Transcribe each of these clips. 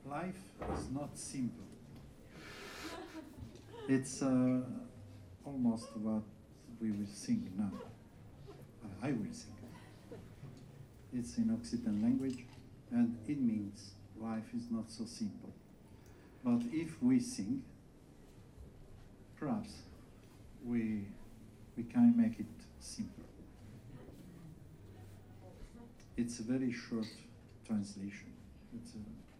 life is not simple. It's almost what we will sing now. I will sing. It's in Occitan language, and it means life is not so simple. But if we sing, perhaps we can make it simpler. It's a very short translation. It's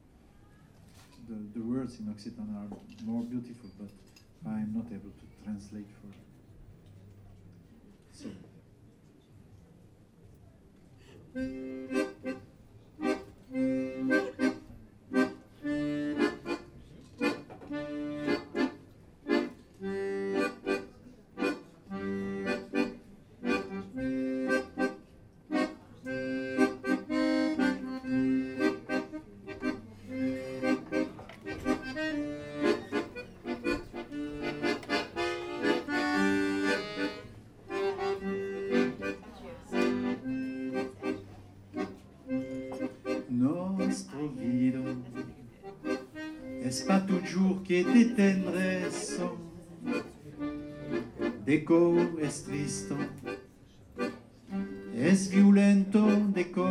the words in Occitan are more beautiful, but I'm not able to translate for you. So. Est-ce pas toujours que te tendresse deco es tristo, es violento deco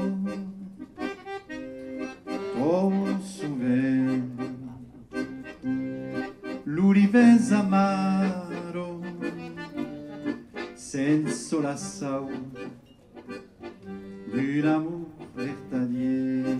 trop souvent l'univers amaro senza la sau d'un amour vertadier.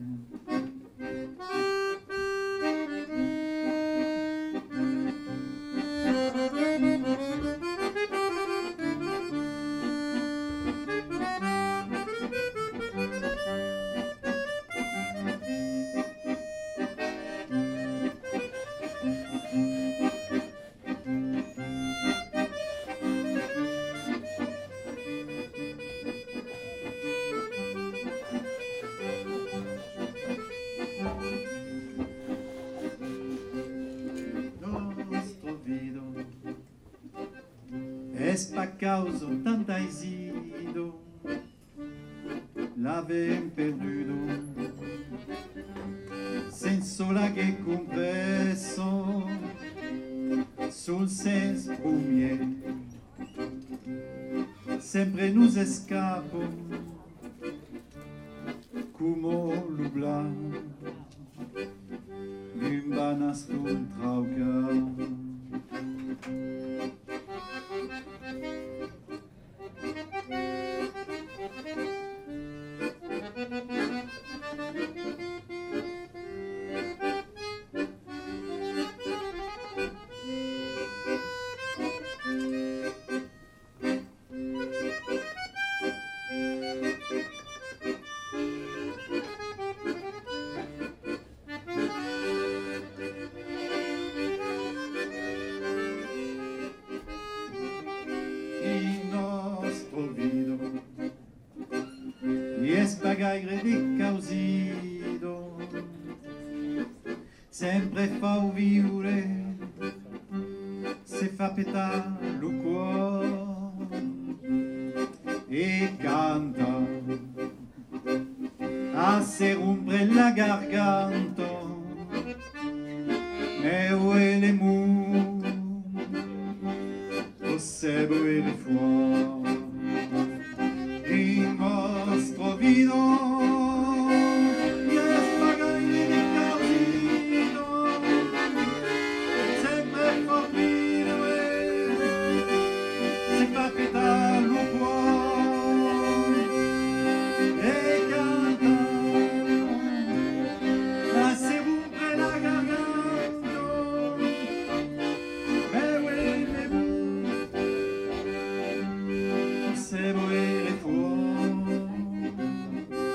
Es pa causa tanta esido l'avem perduto senza la che compresso sul senso bumier sempre nous escapo come l'ubla d'un banastum trauca. Pagaire di causido sempre fa vivere se fa petà lo cuore e canta a se rompere la garganta me huele mu o se boire fuori in vostro vino se vuole fuori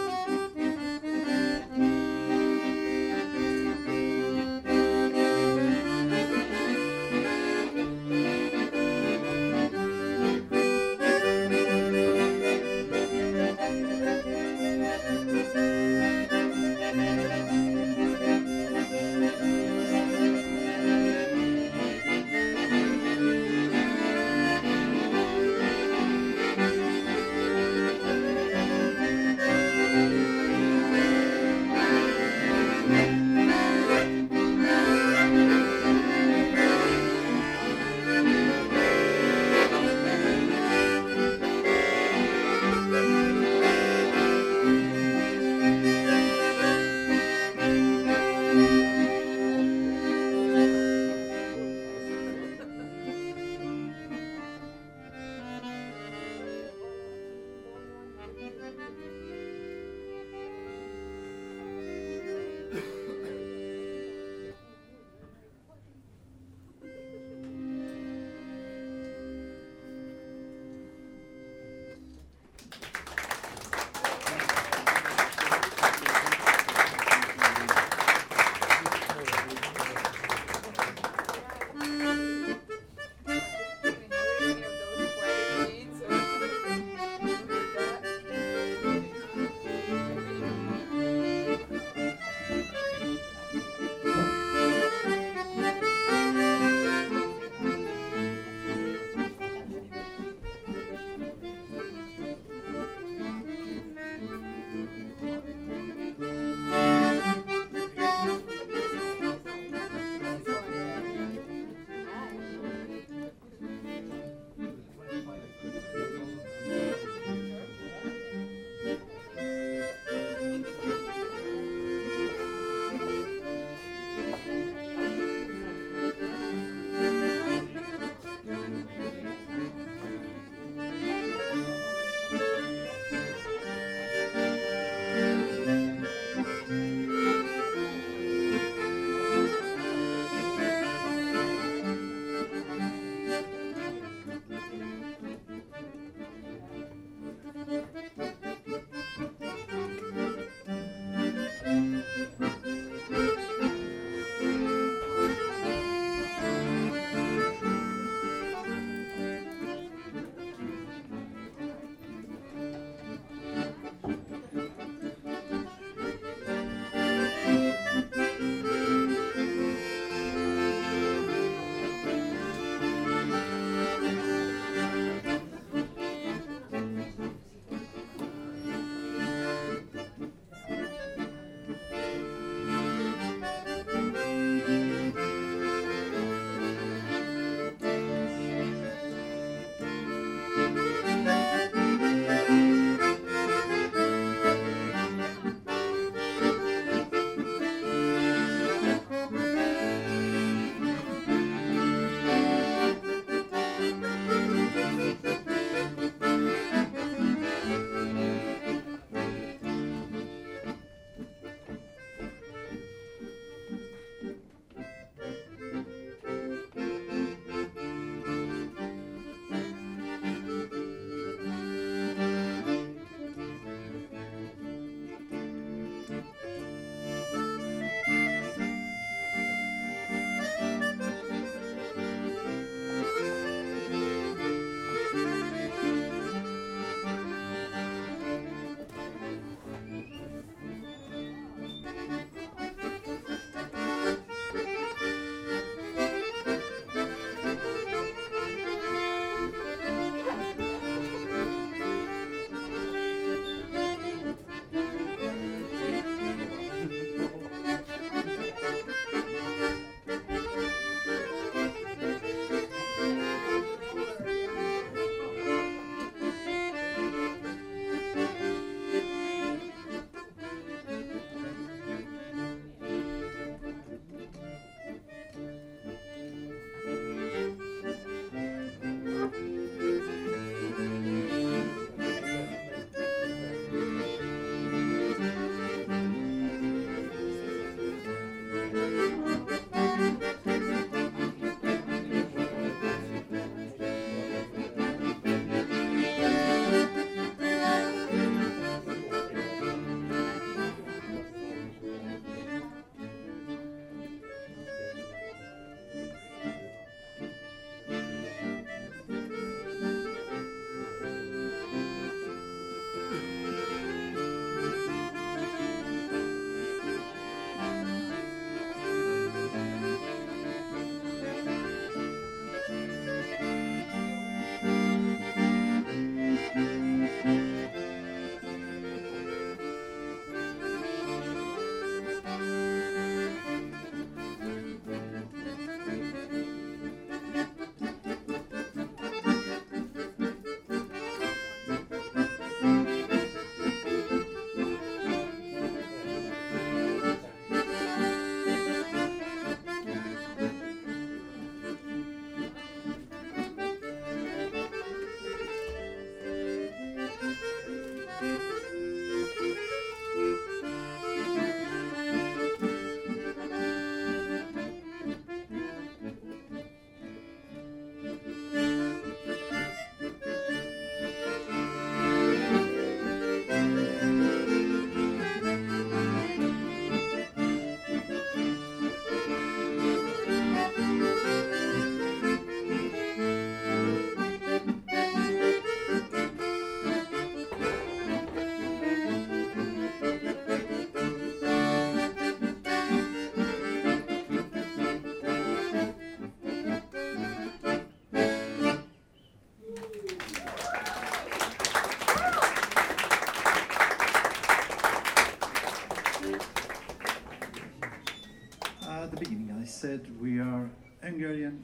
At the beginning, I said we are Hungarian,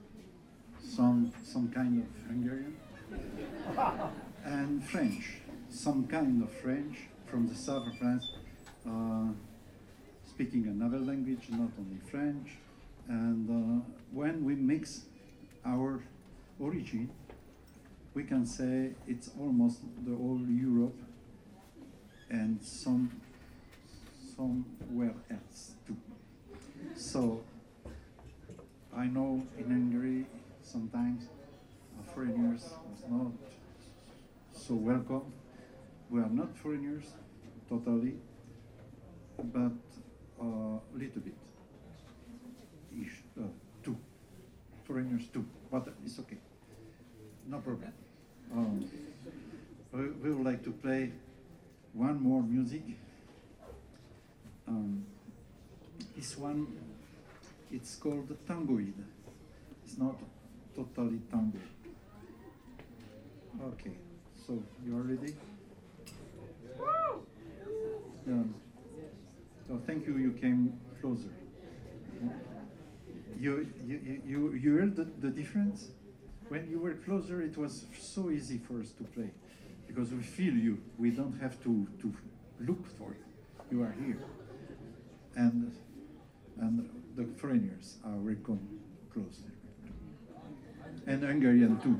some kind of Hungarian, and French, some kind of French from the south of France, speaking another language, not only French. And when we mix our origin, we can say it's almost the whole Europe and somewhere else too. So I know in Hungary sometimes foreigners are not so welcome. We are not foreigners totally, but a little bit. Ish, two. Foreigners too, but it's okay. No problem. We would like to play one more music. This one, it's called Tangoid. It's not totally tango. Okay, so you are ready? So thank you. You came closer. You heard the difference? When you were closer, it was so easy for us to play because we feel you. We don't have to look for you. You are here, and the foreigners are welcome close, and Hungarian too.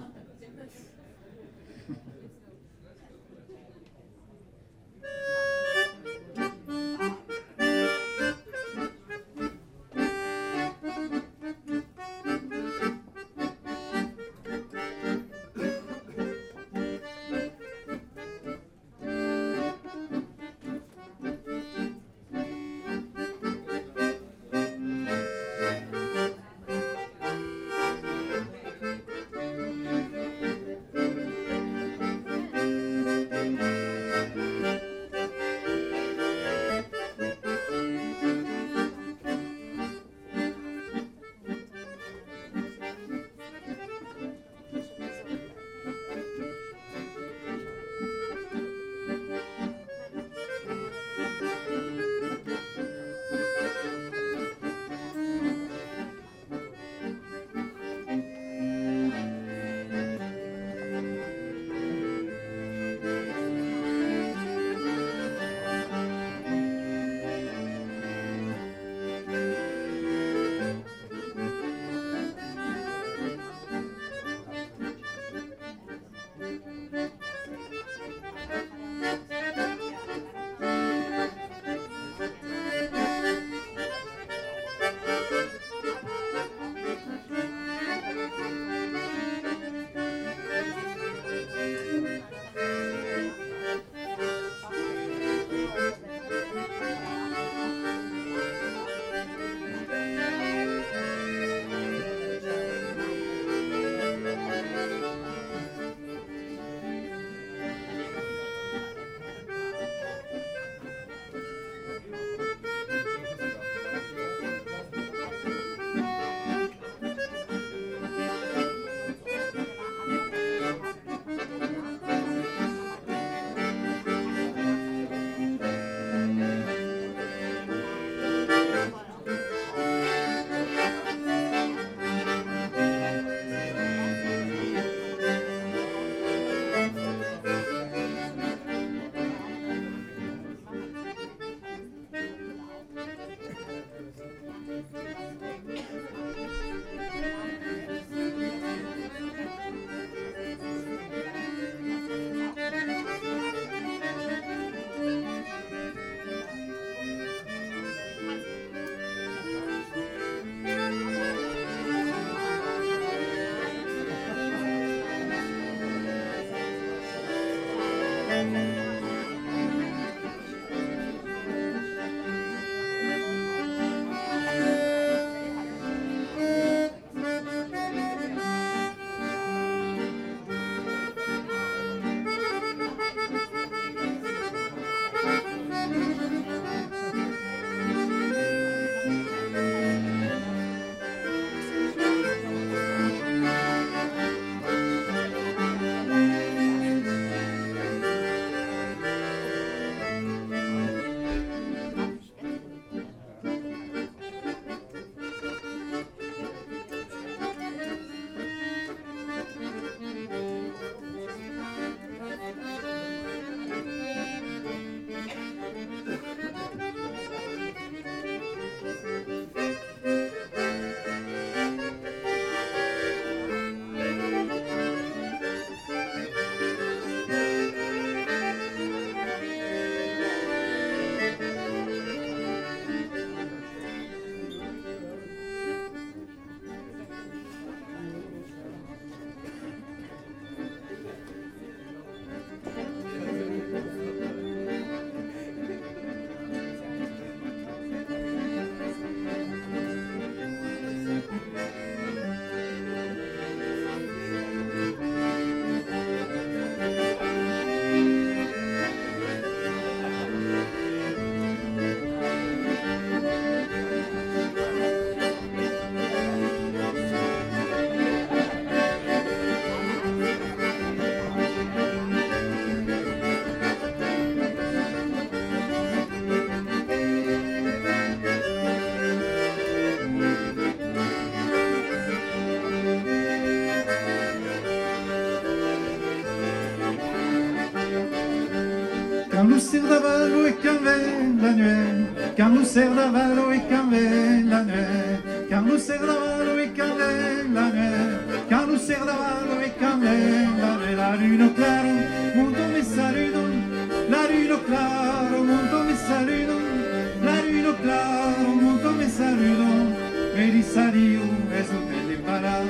Quand l'ousser d'avalo et qu'un vent la nuit, quand l'ousser d'avalo et qu'un vent la nuit, quand l'ousser d'avalo et qu'un vent la nuit, quand l'ousser d'avalo et qu'un vent la nuit, la lune claro, mundo me saludo, la lune claro, mundo me saludo, la lune claro, mundo me saludo, me di saliu, es un bel parado.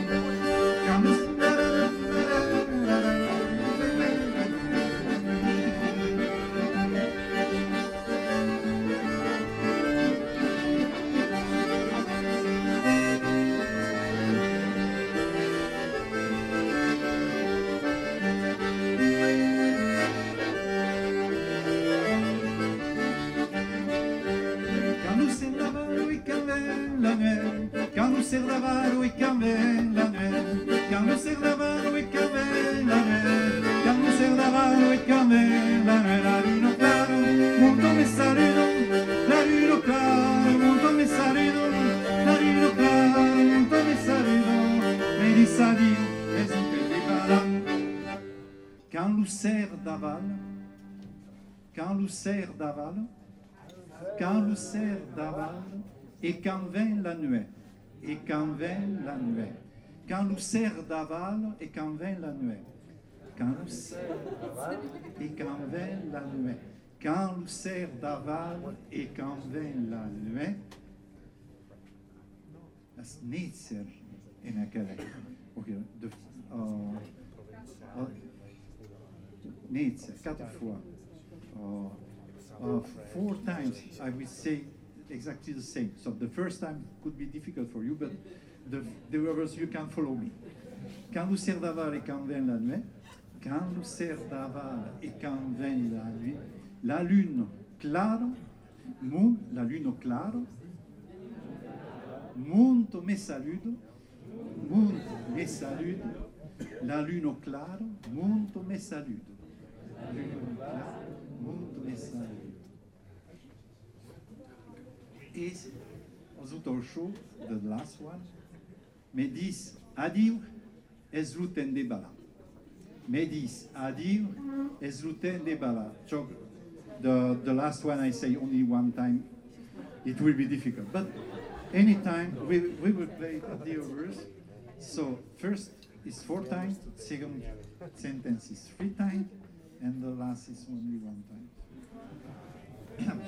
Quand nous sert d'avalo et quand vient la nuit, quand nous sert d'avalo et quand vient la nuit, quand nous sert d'avalo et quand vient la nuit, la lune claro, mundo me saludo, la lune claro, mundo me saludo, la lune claro, mundo me saludo, me di sadio, es un bel parado. Quand nous sert d'avalo, quand nous sert d'avalo, quand nous sert d'avalo, et quand vient la nuit, et quand vient la nuit, quand nous sert d'aval, et quand vient la nuit, quand nous sert d'aval, et quand vient la nuit, quand nous sert d'aval, et quand vient la nuit, dat is niet zeer in een kerk. Niet zeer, 4 fois. 4 times I will say exactly the same. So the first time could be difficult for you, but the others you can follow me. Quand nous sert d'aval et quand vient la nuit, quand nous sert d'aval et quand vient la nuit, la lune claro, la lune claro, mundo me saludo, la lune claro, mundo me saludo, lune claro, mundo me saludo. Is als het al show, the last one, me diz adieu, es luten de bala. Me diz adieu, es luten de bala. So the last one I say only one time, it will be difficult. But anytime we will play the verse. So first is 4 times, second sentence is 3 times, and the last is only 1 time.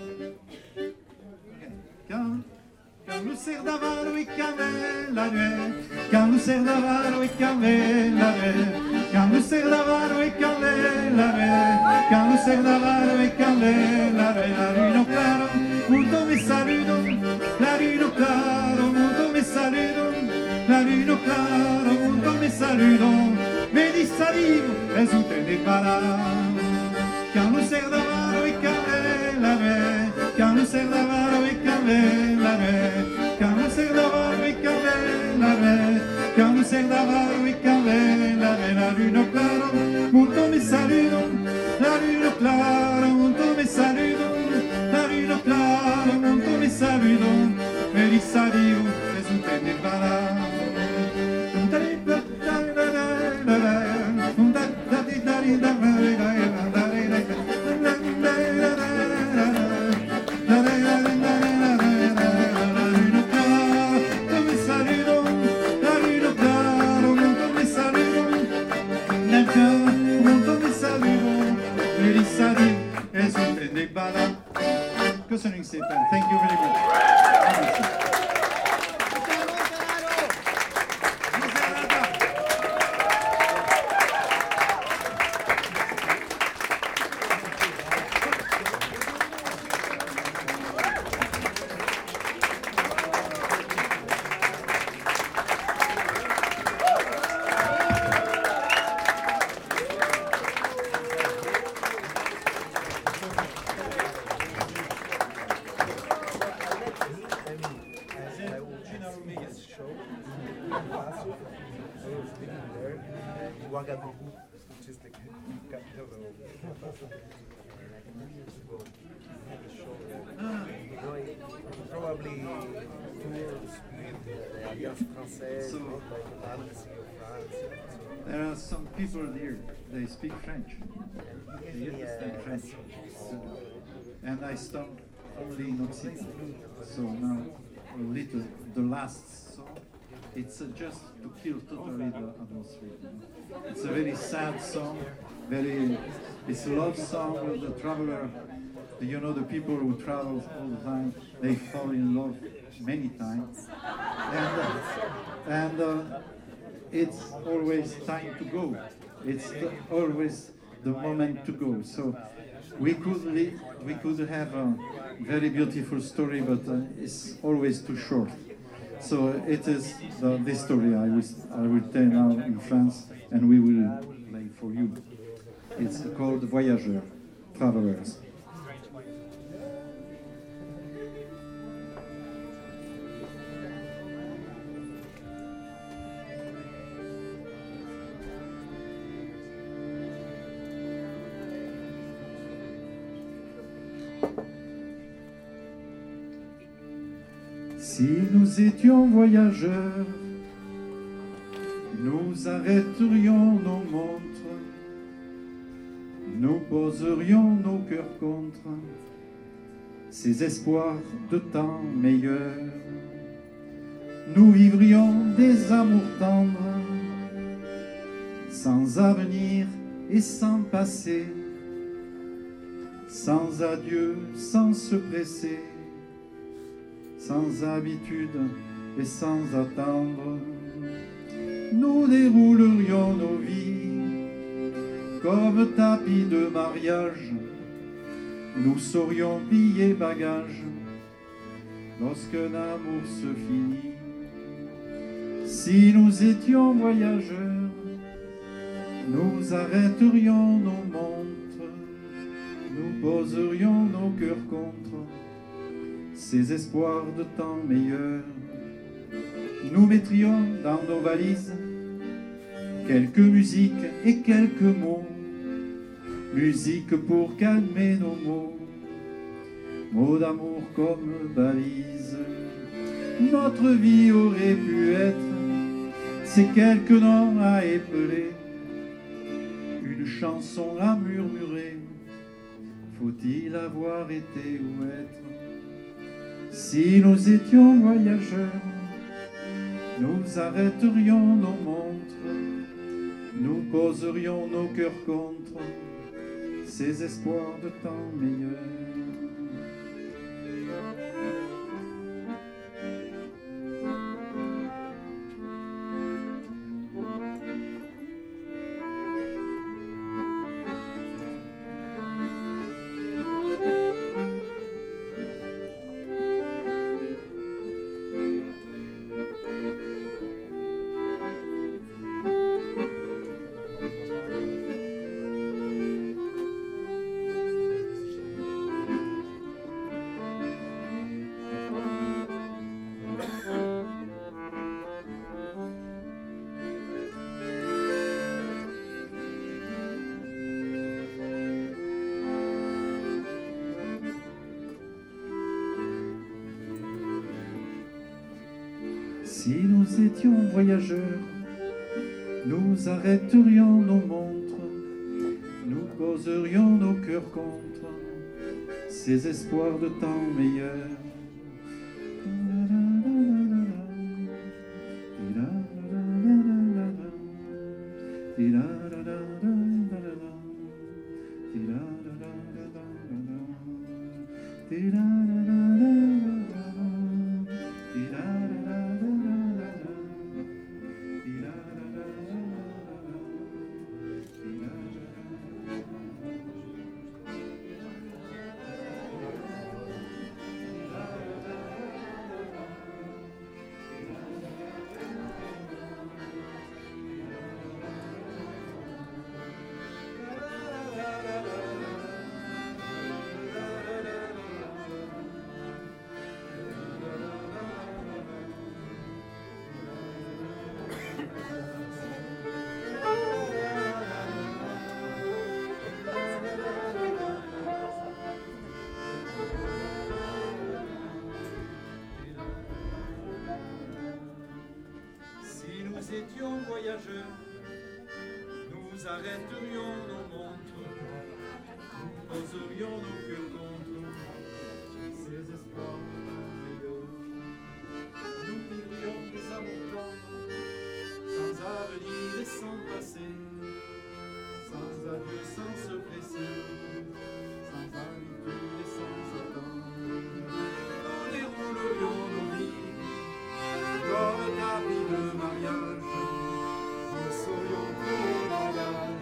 Quand nous sert d'avalo et quand vient la nuit, quand nous sert d'avalo et quand vient la nuit, quand nous sert d'avalo et quand vient la nuit, quand nous sert d'avalo et quand vient la nuit, la lune claro, mundo me saludo, la lune claro, mundo me saludo, la lune claro, mundo me saludo, me di salivo, es un tende parado. Quand nous sert d'avalo et quand vient la nuit, quand nous sert d'avalo et quand vient la nuit, quand nous sert d'avalo et quand vient la nuit, quand nous sert d'avalo et quand vient la nuit, la lune claro, mundo me saludo, la lune claro, mundo me saludo, la lune claro, mundo me saludo, me di saludo, es un tende parado. Köszönjük szépen. Thank you very much. Ouagadougou, which is the capital of probably tours with the Alliance Française, So, like the Embassy of France. there are some people here they speak French. They understand French. And I stopped only in Occitan. So now, a little, the last song, it's just to kill totally the atmosphere. It's a very sad song, it's a love song of the traveler. You know, the people who travel all the time, they fall in love many times. And it's always time to go. It's always the moment to go. So we could have a very beautiful story, but it's always too short. So it is this story I will tell now in France, and we will play for you. It's called Voyageurs, Travelers. Si nous étions voyageurs, nous arrêterions nos montres, nous poserions nos cœurs contre ces espoirs de temps meilleurs. Nous vivrions des amours tendres, sans avenir et sans passé, sans adieu, sans se presser, sans habitude et sans attendre. Nous déroulerions nos vies comme tapis de mariage. Nous saurions plier bagages lorsqu'un amour se finit. Si nous étions voyageurs, nous arrêterions nos montres, nous poserions nos cœurs contre ces espoirs de temps meilleurs. Nous mettrions dans nos valises quelques musiques et quelques mots, musique pour calmer nos maux, mots d'amour comme balise. Notre vie aurait pu être ces quelques noms à épeler, une chanson à murmurer. Faut-il avoir été ou être? Si nous étions voyageurs, nous arrêterions nos montres, nous poserions nos cœurs contre ces espoirs de temps meilleurs. Si nous étions voyageurs, nous arrêterions nos montres, nous poserions nos cœurs contre ces espoirs de temps meilleurs. Si nous étions voyageurs, nous nous arrêterions nos montres, nous poserions nos cœurs contre ces espoirs merveilleux. Nous vivrions des amours tendres, sans avenir et sans passé, sans adieu, sans se presser, sans habitude et sans attendre. Nous déroulerions nos vies comme le tapis de mariage. Nous serions pour le voyage.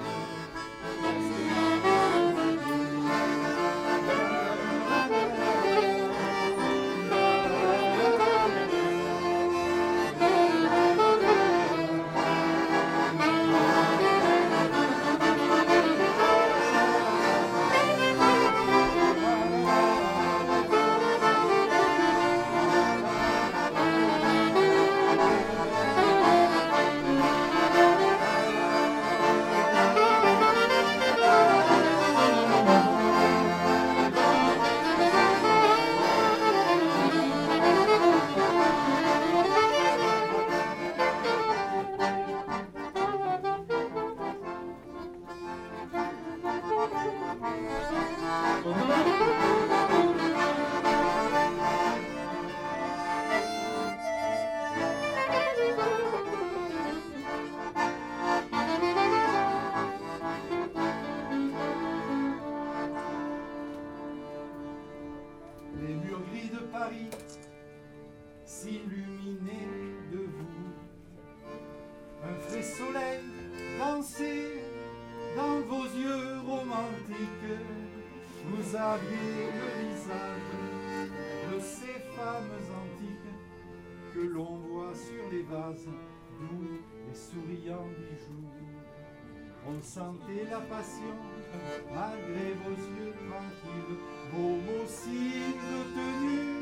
Les murs gris de Paris s'illuminaient de vous. Un frais soleil dansait dans vos yeux romantiques. Vous aviez le visage de ces femmes antiques que l'on voit sur les vases, doux et souriants bijoux. On sentait la passion malgré vos yeux tranquilles, vos mots si de tenue.